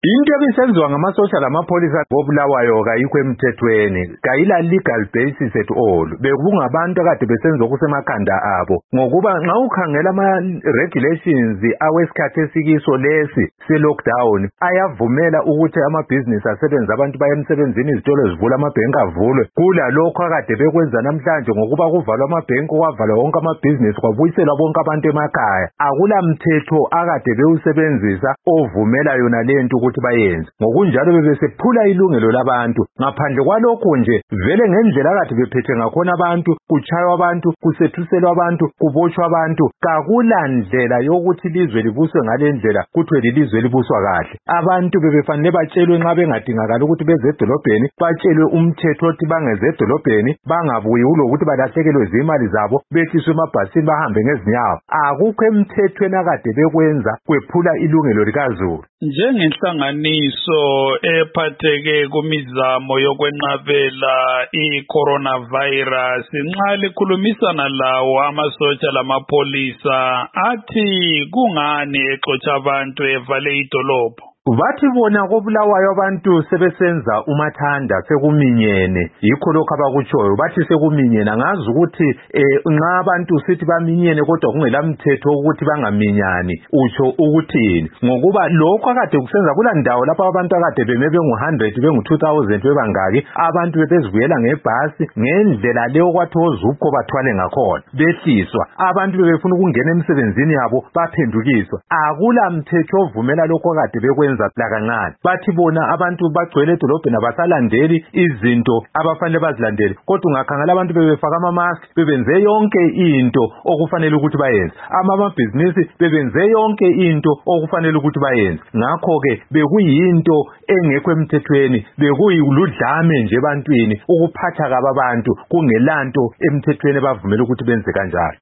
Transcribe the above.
Into ebisenziwa ngama-social amapholisa koBulawayo kayikho emthethweni, kayila legal basis at all. Bekungabantu akade besenza okusemakhanda abo. Ngokuba nxa ukhangela ama-regulations awesikhathi esikiso lesi se-lockdown, ayavumela ukuthi amabhizinisi asebenze, abantu baye emsebenzini, izitolo zivule, amabhenki avulwe. Kulalokho akade bekwenza namhlanje ngokuba kuvalwa amabhenki, kwavalwa wonke amabhizinisi, kwabuyiselwa bonke abantu emakhaya. Akula mthetho akade bewusebenzisa ovumela yona lento ukuthi bayenze. Ngokunjalo bebesephula ilungelo labantu. Ngaphandle kwalokho nje vele ngendlela akade bephethe ngakhona abantu, kuchaywa abantu, kusethuselwa abantu, kubotshwa abantu, kakula ndlela yokuthi ilizwe libuswe ngale ndlela kuthiwe lilizwe elibuswa kahle. Abantu bebefanele batshelwe nxa bengadingakala ukuthi beze edolobheni, batshelwe umthetho othi bangeze edolobheni, bangabuyi ulokuthi balahlekelwe zimali zabo, bethiswe emabhasini bahambe ngezinyawo. Akukho emthethweni akade bekwenza kwephula ilungelo likaZulu. Njengenhlanganiso ephatheke kumizamo yokwenqabela i-coronavirus, nxa likhulumisana lawo amasotsha lamapholisa, athi kungani exotsha abantu evale idolobho? Bathi bona koBulawayo abantu sebesenza umathanda, sekuminyene. Yikho lokho abakutshoyo, bathi sekuminyene. Ngazi ukuthi nxa abantu sithi baminyene kodwa kungela mthetho ukuthi bangaminyani, utsho ukuthini? Ngokuba lokho akade kusenza kula ndawo lapha abantu akade beme bengu-100 bengu-2000 bebangaki, abantu bebezivuyela ngebhasi ngendlela leyo kwathi ozukho bathwale ngakhona, behliswa. Abantu bebefuna ukungena emsebenzini yabo baphendukiswa. Akula mthetho ovumela lokho akade bekwenza kancane. Bathi bona abantu bagcwele edolobheni abasalandeli izinto abafanele bazilandele. Kodwa ungakhangela abantu bebefaka ama-mask, bebenze yonke into okufanele ukuthi bayenze. Amabhizinisi bebenze yonke into okufanele ukuthi bayenze. Ngakho-ke bekuyinto engekho emthethweni, bekuyiludlame nje ebantwini ukuphatha kabi abantu kungelanto emthethweni bavumela ukuthi benze kanjalo.